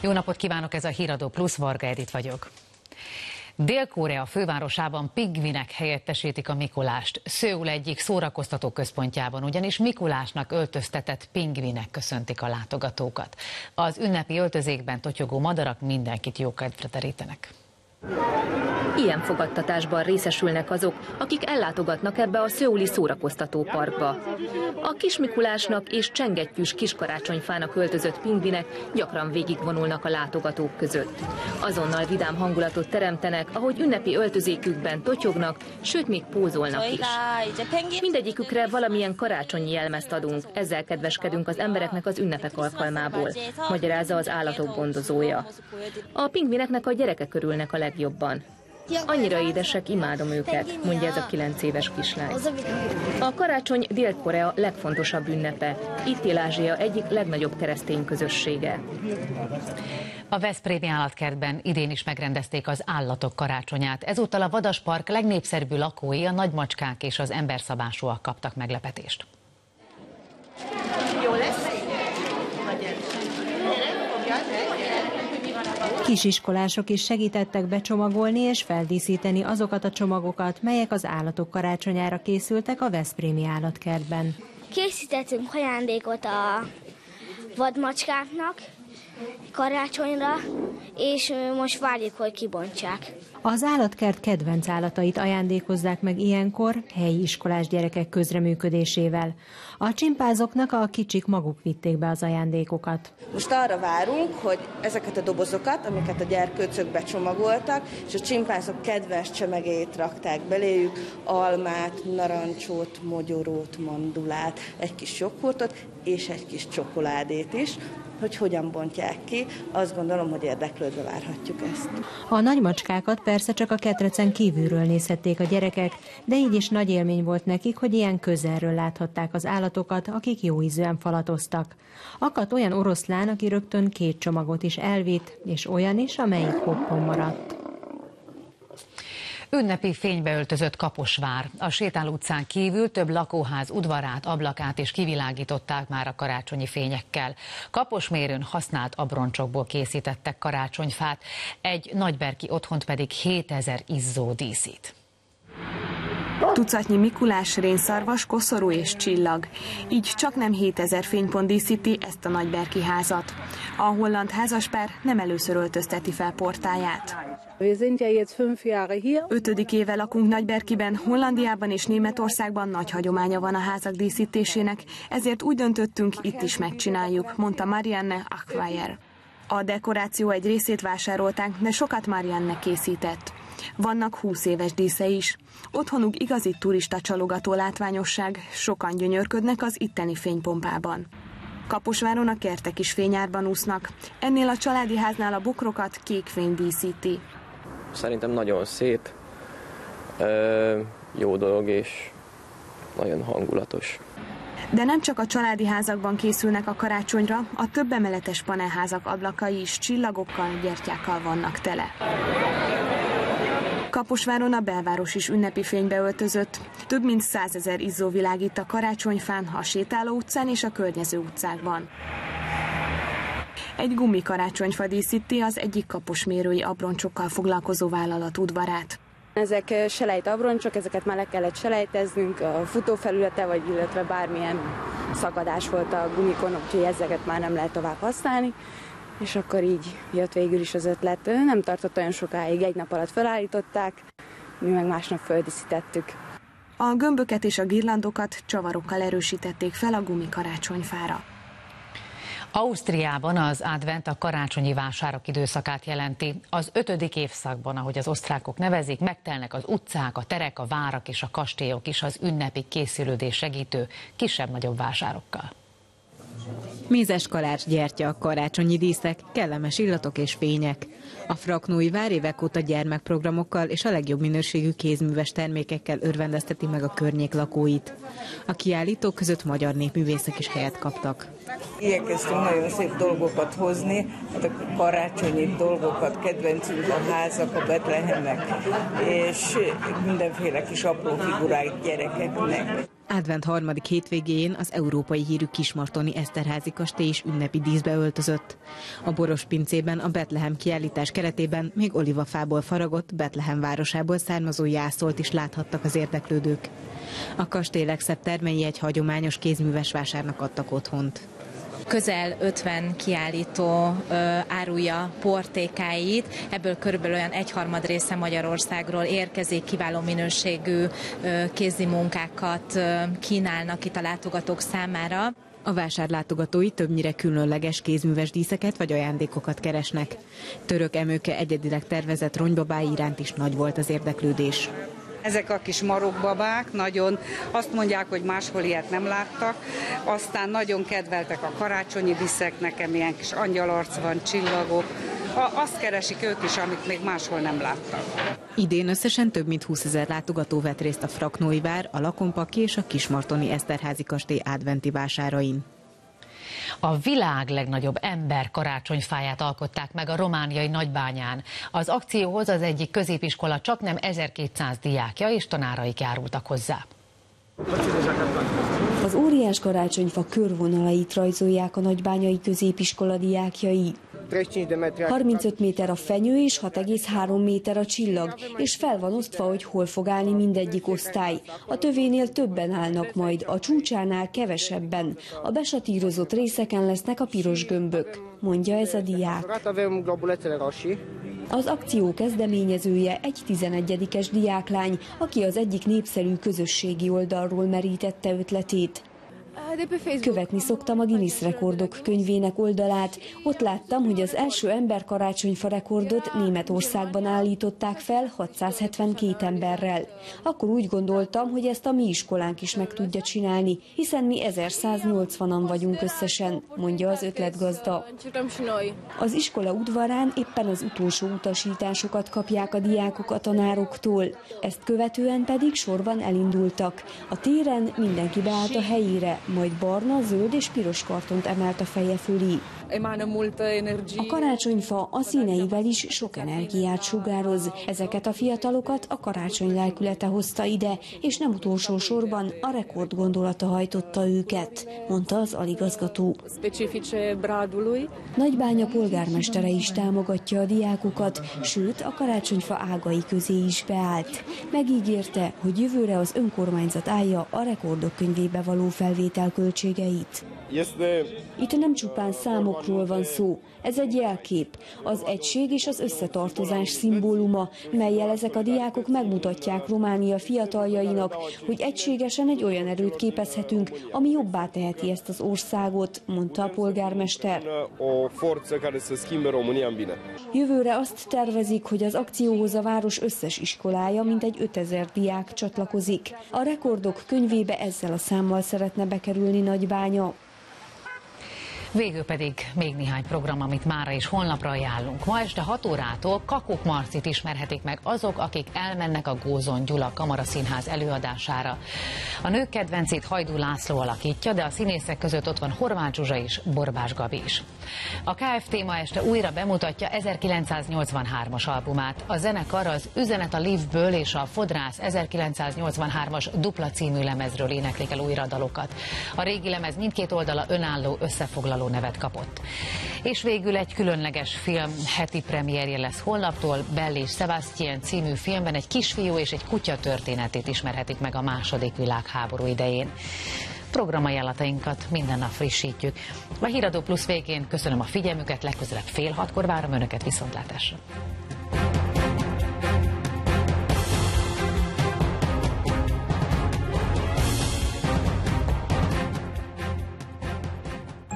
Jó napot kívánok, ez a Híradó Plus, Varga Edit vagyok. Dél-Korea fővárosában pingvinek helyettesítik a Mikulást. Szöul egyik szórakoztató központjában ugyanis Mikulásnak öltöztetett pingvinek köszöntik a látogatókat. Az ünnepi öltözékben totyogó madarak mindenkit jókedvre terítenek. Ilyen fogadtatásban részesülnek azok, akik ellátogatnak ebbe a szöuli szórakoztatóparkba. A Kis Mikulásnak és csengettyűs kiskarácsonyfának öltözött pingvinek gyakran végigvonulnak a látogatók között. Azonnal vidám hangulatot teremtenek, ahogy ünnepi öltözékükben totyognak, sőt még pózolnak is. Mindegyikükre valamilyen karácsonyi jelmezt adunk, ezzel kedveskedünk az embereknek az ünnepek alkalmából, magyarázza az állatok gondozója. A pingvineknek a gyerekek örülnek a legjobban. Annyira édesek, imádom őket, mondja ez a 9 éves kislány. A karácsony Dél-Korea legfontosabb ünnepe. Itt él Ázsia egyik legnagyobb keresztény közössége. A veszprémi állatkertben idén is megrendezték az állatok karácsonyát. Ezúttal a vadaspark legnépszerűbb lakói, a nagymacskák és az emberszabásúak kaptak meglepetést. Jó lesz? Kisiskolások is segítettek becsomagolni és feldíszíteni azokat a csomagokat, melyek az állatok karácsonyára készültek a veszprémi állatkertben. Készítettünk ajándékot a vadmacskáknak karácsonyra, és most várjuk, hogy kibontsák. Az állatkert kedvenc állatait ajándékozzák meg ilyenkor helyi iskolás gyerekek közreműködésével. A csimpánzoknak a kicsik maguk vitték be az ajándékokat. Most arra várunk, hogy ezeket a dobozokat, amiket a gyerkőcök becsomagoltak, és a csimpánzok kedvenc csemegét rakták beléjük, almát, narancsot, mogyorót, mandulát, egy kis joghurtot és egy kis csokoládét is, hogy hogyan bontják ki, azt gondolom, hogy érdeklődve várhatjuk ezt. A nagymacskákat persze csak a ketrecen kívülről nézhették a gyerekek, de így is nagy élmény volt nekik, hogy ilyen közelről láthatták az állatokat, akik jóízűen falatoztak. Akadt olyan oroszlán, aki rögtön 2 csomagot is elvitt, és olyan is, amelyik hoppon maradt. Ünnepi fénybe öltözött Kaposvár. A Sétáló utcán kívül több lakóház udvarát, ablakát is kivilágították már a karácsonyi fényekkel. Kaposmérőn használt abroncsokból készítettek karácsonyfát, egy nagyberki otthont pedig 7000 izzó díszít. Tucatnyi Mikulás, rénszarvas, koszorú és csillag. Így csaknem 7000 fénypont díszíti ezt a nagyberki házat. A holland házaspár nem először öltözteti fel portáját. 5. éve lakunk Nagyberkiben, Hollandiában és Németországban nagy hagyománya van a házak díszítésének, ezért úgy döntöttünk, itt is megcsináljuk, mondta Marianne Achweyer. A dekoráció egy részét vásárolták, de sokat Marianne készített. Vannak 20 éves díszei is. Otthonuk igazi turista csalogató látványosság, sokan gyönyörködnek az itteni fénypompában. Kaposváron a kertek is fényárban úsznak. Ennél a családi háznál a bokrokat kék fény díszíti. Szerintem nagyon szép, jó dolog és nagyon hangulatos. De nem csak a családi házakban készülnek a karácsonyra, a több emeletes panelházak ablakai is csillagokkal, gyertyákkal vannak tele. Kaposváron a belváros is ünnepi fénybe öltözött. Több mint 100 000 izzó világít a karácsonyfán, a Sétáló utcán és a környező utcákban. Egy gumikarácsonyfa díszíti az egyik kaposmérői abroncsokkal foglalkozó vállalat udvarát. Ezek selejt abroncsok, ezeket már le kellett selejteznünk, a futófelülete, vagy illetve bármilyen szakadás volt a gumikon, úgyhogy ezeket már nem lehet tovább használni. És akkor így jött végül is az ötlet. Nem tartott olyan sokáig, egy nap alatt felállították, mi meg másnap földíszítettük. A gömböket és a girlandokat csavarokkal erősítették fel a gumikarácsonyfára. Ausztriában az advent a karácsonyi vásárok időszakát jelenti. Az 5. évszakban, ahogy az osztrákok nevezik, megtelnek az utcák, a terek, a várak és a kastélyok is az ünnepi készülődés segítő kisebb-nagyobb vásárokkal. Mézes kalács, gyertya, karácsonyi díszek, kellemes illatok és fények. A Fraknói vár évek óta gyermekprogramokkal és a legjobb minőségű kézműves termékekkel örvendezteti meg a környék lakóit. A kiállítók között magyar népművészek is helyet kaptak. Igyekeztünk nagyon szép dolgokat hozni, hát a karácsonyi dolgokat, kedvencünk a házak, a betlehemek, és mindenféle kis apró figuráit gyerekeknek. Advent harmadik hétvégén az európai hírű kismartoni Eszterházy kastély is ünnepi díszbe öltözött. A Borospincében a Betlehem kiállítás keretében még olivafából faragott, Betlehem városából származó jászót is láthattak az érdeklődők. A kastély legszebb termei egy hagyományos kézműves vásárnak adtak otthont. Közel 50 kiállító árulja portékáit, ebből körülbelül olyan 1/3 része Magyarországról érkezik, kiváló minőségű kézi munkákat kínálnak itt a látogatók számára. A vásárlátogatói többnyire különleges kézműves díszeket vagy ajándékokat keresnek. Török Emőke egyedileg tervezett ronybabái iránt is nagy volt az érdeklődés. Ezek a kis marokkbabák nagyon azt mondják, hogy máshol ilyet nem láttak, aztán nagyon kedveltek a karácsonyi díszek, nekem ilyen kis angyalarc van, csillagok, azt keresik ők is, amit még máshol nem láttak. Idén összesen több mint 20 000 látogató vett részt a Fraknói vár, a Lakonpaki és a kismartoni Eszterházy kastély adventi vásárain. A világ legnagyobb ember karácsonyfáját alkották meg a romániai Nagybányán. Az akcióhoz az egyik középiskola csaknem 1200 diákja és tanáraik járultak hozzá. Az óriás karácsonyfa körvonalait rajzolják a nagybányai középiskola diákjai. 35 méter a fenyő és 6,3 méter a csillag, és fel van osztva, hogy hol fog állni mindegyik osztály. A tövénél többen állnak majd, a csúcsánál kevesebben. A besatírozott részeken lesznek a piros gömbök, mondja ez a diák. Az akció kezdeményezője egy 11-es diáklány, aki az egyik népszerű közösségi oldalról merítette ötletét. Követni szoktam a Guinness rekordok könyvének oldalát. Ott láttam, hogy az első ember karácsonyfa rekordot Németországban állították fel 672 emberrel. Akkor úgy gondoltam, hogy ezt a mi iskolánk is meg tudja csinálni, hiszen mi 1180-an vagyunk összesen, mondja az ötletgazda. Az iskola udvarán éppen az utolsó utasításokat kapják a diákok a tanároktól. Ezt követően pedig sorban elindultak. A téren mindenki beállt a helyére, majd barna, zöld és piros kartont emelt a feje fölé. A karácsonyfa a színeivel is sok energiát sugároz. Ezeket a fiatalokat a karácsony lelkülete hozta ide, és nem utolsó sorban a rekord gondolata hajtotta őket, mondta az aligazgató. Nagybánya polgármestere is támogatja a diákokat, sőt a karácsonyfa ágai közé is beállt. Megígérte, hogy jövőre az önkormányzat állja a rekordok könyvébe való felvétel költségeit. Itt nem csupán számokról van szó, ez egy jelkép, az egység és az összetartozás szimbóluma, mellyel ezek a diákok megmutatják Románia fiataljainak, hogy egységesen egy olyan erőt képezhetünk, ami jobbá teheti ezt az országot, mondta a polgármester. Jövőre azt tervezik, hogy az akcióhoz a város összes iskolája, mintegy 5000 diák csatlakozik. A rekordok könyvébe ezzel a számmal szeretne bekerülni Nagybánya. Végül pedig még néhány program, amit mára és holnapra ajánlunk. Ma este 6 órától Kakuk Marcit ismerhetik meg azok, akik elmennek a Gózon Gyula Kamaraszínház előadására. A nők kedvencét Hajdú László alakítja, de a színészek között ott van Horváth Zsuzsa és Borbás Gabi is. A Kft. Ma este újra bemutatja 1983-as albumát. A zenekar az Üzenet a Liftből és a Fodrász 1983-as Dupla című lemezről éneklik el újra a dalokat. A régi lemez mindkét oldala önálló összefoglaló nevet kapott. És végül egy különleges film heti premierje lesz holnaptól. Belle és Sebastian című filmben egy kisfiú és egy kutya történetét ismerhetik meg a II. Világháború idején. Programajánlatainkat minden nap frissítjük. A Híradó Plusz végén köszönöm a figyelmüket, legközelebb fél 6-kor várom Önöket, viszontlátásra.